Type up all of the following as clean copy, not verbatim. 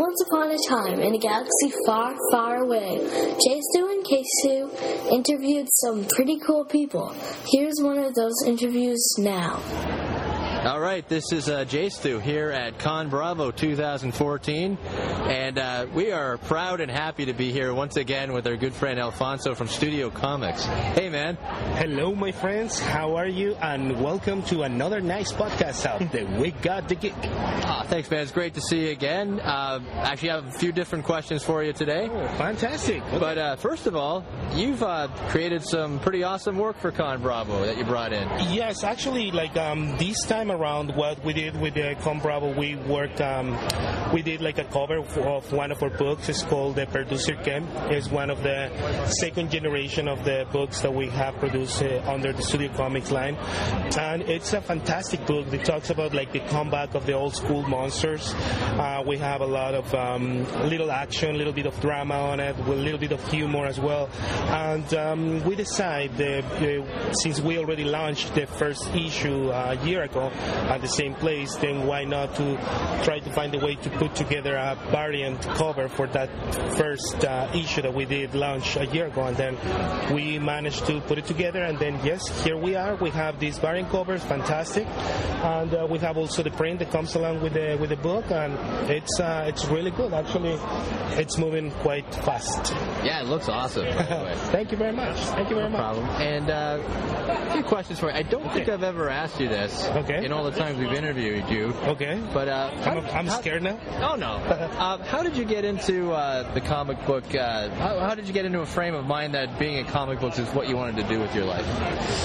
Once upon a time, in a galaxy far, far away, J-Stu and K-Stu interviewed some pretty cool people. Here's one of those interviews now. All right, this is J-Stu here at Con Bravo 2014, and we are proud and happy to be here once again with our good friend Alfonso from Studio Comics. Hey, man. Hello, my friends. How are you? And welcome to another nice podcast out there. We got the gig. Thanks, man. It's great to see you again. Actually, I have a few different questions for you today. Oh, fantastic. Okay. But first of all, you've created some pretty awesome work for Con Bravo that you brought in. Yes, actually, this time around, what we did with Con Bravo, we worked, we did like a cover of one of our books. It's called The Producer Camp. It's one of the second generation of the books that we have produced under the Studio Comics line. And it's a fantastic book that talks about like the comeback of the old school monsters. We have a lot of little action, a little bit of drama on it, with a little bit of humor as well. And we decided, since we already launched the first issue a year ago at the same place, then why not to try to find a way to put together a variant cover for that first issue that we did launch a year ago. And then we managed to put it together, and then yes, here we are. We have these variant covers, fantastic, and we have also the print that comes along with the book, and it's really good. Actually, it's moving quite fast. Yeah, it looks awesome. Thank you very much. Thank you very much. No problem. And a few questions for you. I don't think I've ever asked you this in all the times we've interviewed you. Okay. But I'm scared now. Oh no. How did you get into the comic book? How did you get into a frame of mind that being a comic book is what you wanted to do with your life?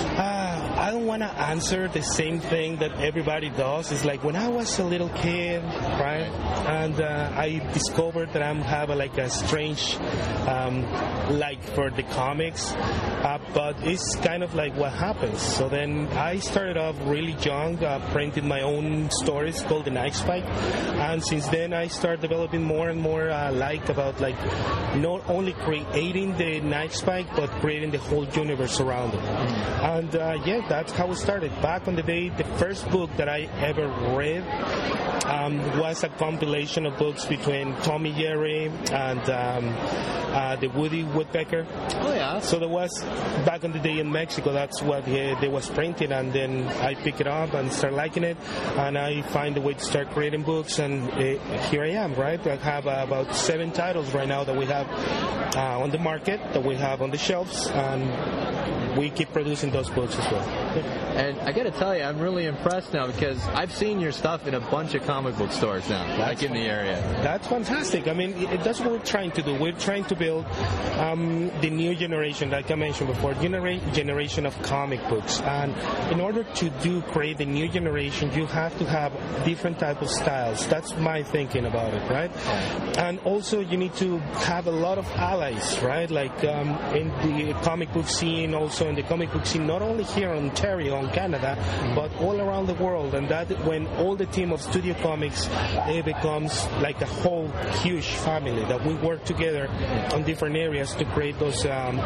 I don't want to answer the same thing that everybody does. It's like when I was a little kid, right? And I discovered that I have a strange like for the comics, but it's kind of like what happens. So then I started off really young, printed my own stories called The Night Spike, and since then I started developing more and more about not only creating the Night Spike but creating the whole universe around it. And that's how it started. Back on the day, the first book that I ever read was a compilation of books between Tommy Jerry and the Woody Woodpecker. Oh yeah. So there was, back in the day in Mexico, that's what they was printed, and then I pick it up and start liking it, and I find a way to start creating books, and here I am, right? I have about 7 titles right now that we have on the market, that we have on the shelves, and we keep producing those books as well. And I got to tell you, I'm really impressed now because I've seen your stuff in a bunch of comic book stores now, in the area. That's fantastic. I mean, that's what we're trying to do. We're trying to build the new generation, like I mentioned before, generation of comic books. And in order to create the new generation, you have to have different type of styles. That's my thinking about it, right? And also, you need to have a lot of allies, right? Like in the comic book scene, also in the comic book scene, not only here in Ontario, in Canada, but all around the world. And that when all the team of Studio Comics, it becomes like a whole huge family that we work together on different areas to create those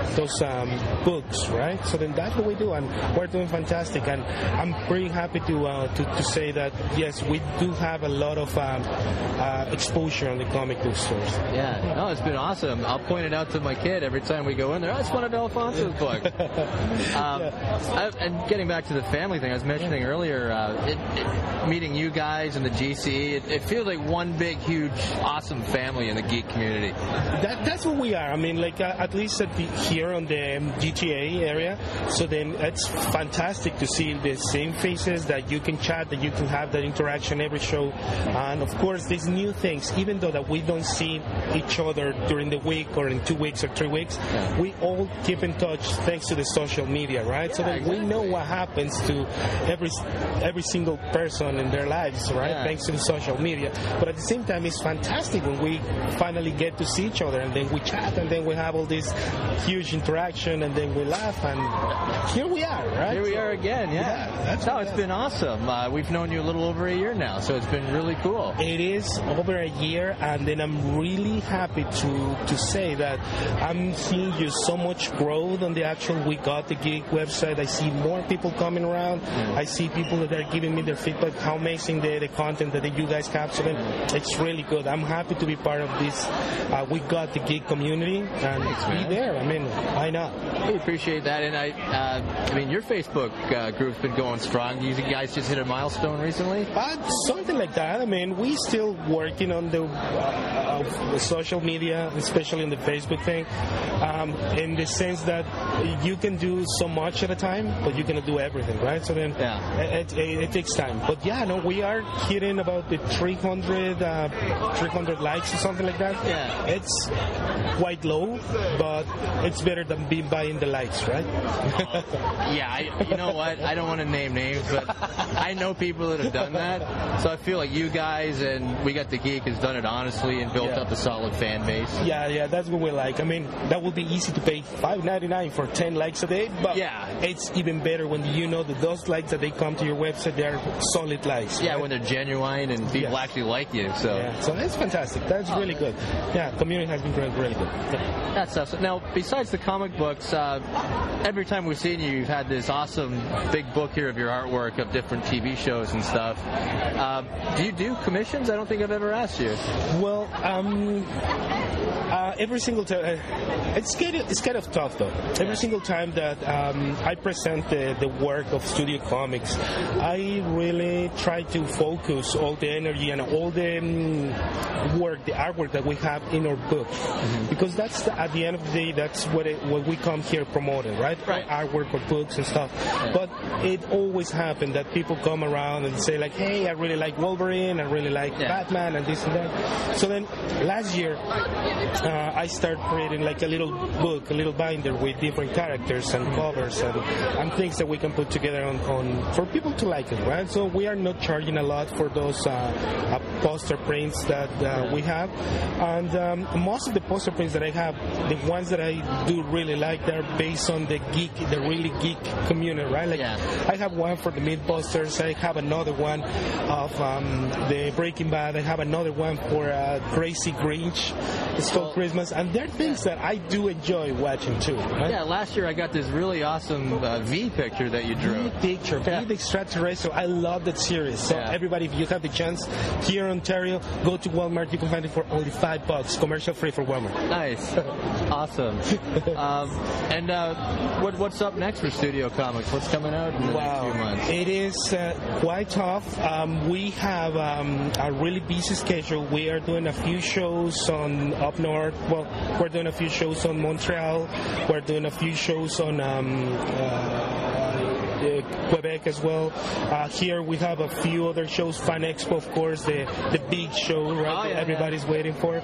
books, right? So then that's what we do, and we're doing fantastic. And I'm pretty happy to say that yes, we do have a lot of exposure on the comic book stores. Yeah, no, it's been awesome. I'll point it out to my kid every time we go in there. Oh, it's one of Alfonso's books. And getting back to the family thing, I was mentioning earlier, meeting you guys and the GCE, it feels like one big, huge, awesome family in the geek community. That's what we are. I mean, at least here on the GTA area. So then it's fantastic to see the same faces, that you can chat, that you can have that interaction every show. And of course, these new things, even though that we don't see each other during the week or in 2 weeks or 3 weeks, we all keep in touch thanks to the social media, right? So that we know what happens to every single person in their lives, right? Thanks to the social media. But at the same time, it's fantastic when we finally get to see each other, and then we chat, and then we have all this huge interaction, and then we laugh, and here we are, right? Here we are again, it's been awesome. We've known you a little over a year now, so it's been really cool. It is over a year, and then I'm really happy to say that I'm seeing you so much growth on the actual We Got the Geek website. I see more more people coming around. I see people that are giving me their feedback, how amazing the content that you guys capture. It's really good. I'm happy to be part of this We Got the Geek community and be there. I mean, why not? We appreciate that. And I mean, your Facebook group's been going strong. You guys just hit a milestone recently? Something like that. I mean, we still working on the social media, especially on the Facebook thing, in the sense that you can do so much at a time, but you cannot do everything, right? So then it takes time. But yeah, no, we are hitting about the 300 likes or something like that. Yeah. It's quite low, but it's better than being buying the likes, right? Yeah, you know what? I don't want to name names, but I know people that have done that. So I feel like you guys and We Got the Geek has done it honestly and built up a solid fan base. Yeah, that's what we like. I mean, that would be easy to pay $5.99 for 10 likes a day, but it's even better when you know that those likes that they come to your website, they're solid likes. Yeah, right? when they're genuine and people actually like you. So that's fantastic. That's really good. Yeah, community has been really good. That's awesome. Now, besides the comic books, every time we've seen you, you've had this awesome big book here of your artwork of different TV shows and stuff. Do you do commissions? I don't think I've ever asked you. Well, every single time, it's kind of tough though. Every single time that I present the work of Studio Comics, I really try to focus all the energy and all the the artwork that we have in our book, because that's at the end of the day, that's what we come here promoting, right? Artwork or books and stuff. But it always happens that people come around and say like, hey, I really like Wolverine, I really like Batman and this and that. So then last year I started creating like a little book, a little binder with different characters and covers and things that we can put together on for people to like it, right? So we are not charging a lot for those poster prints that we have, and most of the poster prints that I have, the ones that I do really like, they're based on the really geek community, right? Like I have one for the Mythbusters, I have another one of the Breaking Bad, I have another one for Crazy Grinch. It's called Christmas, and they're things that I do enjoy watching too. Right? Yeah, last year I got this really awesome V picture that you drew. V the Extraterrestrial. I love that series. So everybody, if you have the chance here in Ontario, go to Walmart. You can find it for only $5, commercial free for Walmart. Nice, awesome. And what's up next for Studio Comics? What's coming out in the next few months? It is quite tough. We have a really busy schedule. We are doing a few shows on up north. Well, we're doing a few shows on Montreal. We're doing a few shows on Quebec as well. Here we have a few other shows. Fan Expo, of course, the big show, right? That everybody's waiting for.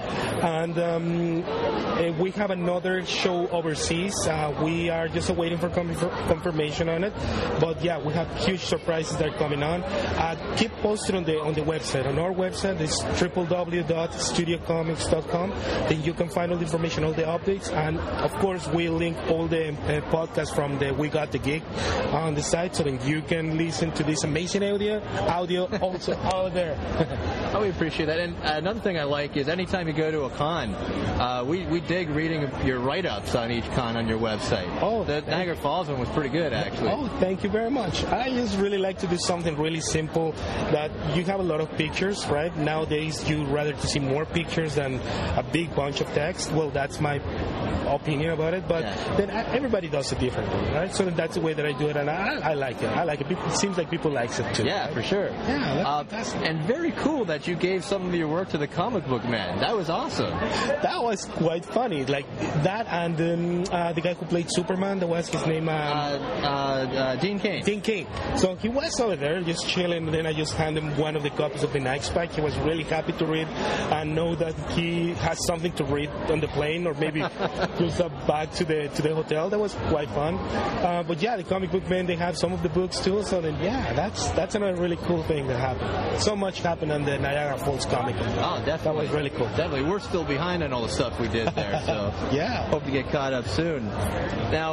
And we have another show overseas. We are just waiting for confirmation on it. But yeah, we have huge surprises that are coming on. Keep posted on the website. On our website, it's www.studiocomics.com. Then you can find all the information, all the updates, and of course we link all the podcasts from the We Got the Geek on the site, so that you can listen to this amazing audio also out there. Oh, we appreciate that. And another thing I like is anytime you go to a con, we dig reading your write-ups on each con on your website. Oh, the Niagara Falls one was pretty good, actually. Oh, thank you very much. I just really like to do something really simple, that you have a lot of pictures, right? Nowadays, you'd rather to see more pictures than a big bunch of text. Well, that's my opinion about it, but then everybody does it differently, right? So that's the way that I do it, and I like it. I like it. It seems like people like it too. Yeah, right? For sure. Yeah, that's and very cool that you gave some of your work to the Comic Book Man. That was awesome. That was quite funny. Like that, and the guy who played Superman, that was his name. Dean Cain. Dean Cain. So he was over there just chilling, and then I just handed him one of the copies of the Night Spike. He was really happy to read and know that he has something to read on the plane, or maybe just back to the hotel. That was quite fun. But yeah, the Comic Book Man, they have some of the books too. So then that's another really cool thing that happened. So much happened on the Niagara Falls Comic Con. Oh, definitely. That was really cool. Definitely. We're still behind on all the stuff we did there, so hope to get caught up soon. Now,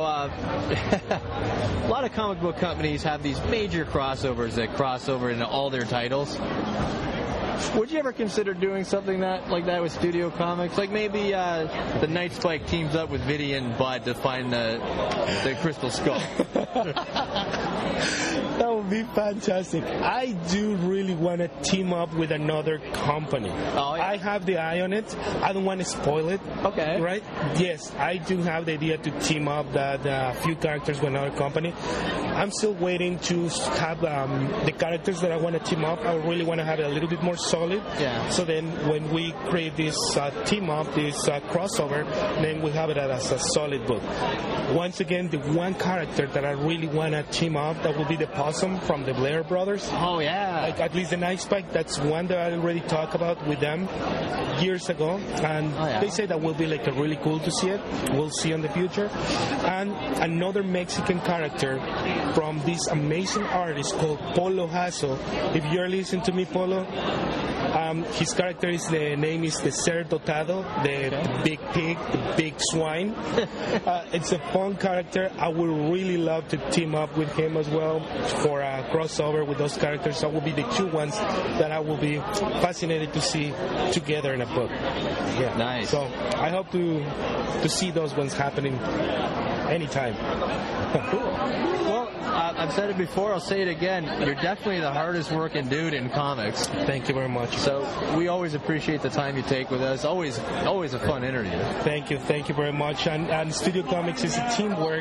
a lot of comic book companies have these major crossovers that cross over into all their titles. Would you ever consider doing something like that with Studio Comics? Like maybe the Night Spike teams up with Vidian Bud to find the Crystal Skull. That would be fantastic. I do really want to team up with another company. Oh, yeah. I have the eye on it. I don't want to spoil it. Okay. Right? Yes, I do have the idea to team up a few characters with another company. I'm still waiting to have the characters that I want to team up. I really want to have it a little bit more solid. Yeah. So then when we create this team up, this crossover, then we have it as a solid book. Once again, the one character that I really want to team up, that will be the Possum from the Blair Brothers. Oh, yeah. Like, at least the Night Spike, that's one that I already talked about with them years ago. And they say that will be like a really cool to see it. We'll see in the future. And another Mexican character from this amazing artist called Polo Hasso. If you're listening to me, Polo, his character the name is the Ser Dotado, the big pig, the big swine. It's a fun character. I would really love to team up with him as well for a crossover with those characters. That will be the two ones that I will be fascinated to see together in a book. Yeah. Nice. So I hope to see those ones happening anytime. Cool. Well, I've said it before, I'll say it again. You're definitely the hardest working dude in comics. Thank you very much. So we always appreciate the time you take with us. Always a fun interview. Thank you very much. And Studio Comics is a teamwork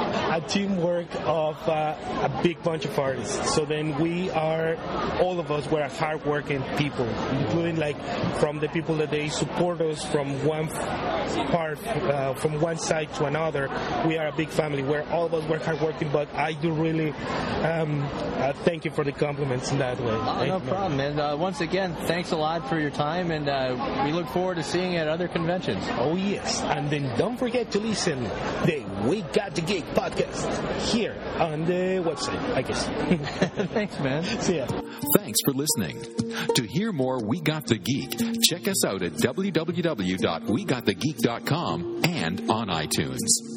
of a big bunch of artists. So then all of us, we're hardworking people, including like from the people that they support us from one part, from one side to another. We are a big family where all of us work hardworking, but I do really thank you for the compliments in that way. Oh, no problem. And once again, thanks a lot for your time, and we look forward to seeing you at other conventions. Oh, yes. And then don't forget to listen the We Got the Geek podcast here on the website, I guess. Thanks, man. See ya. Thanks for listening. To hear more We Got the Geek, check us out at www.wegotthegeek.com and on iTunes.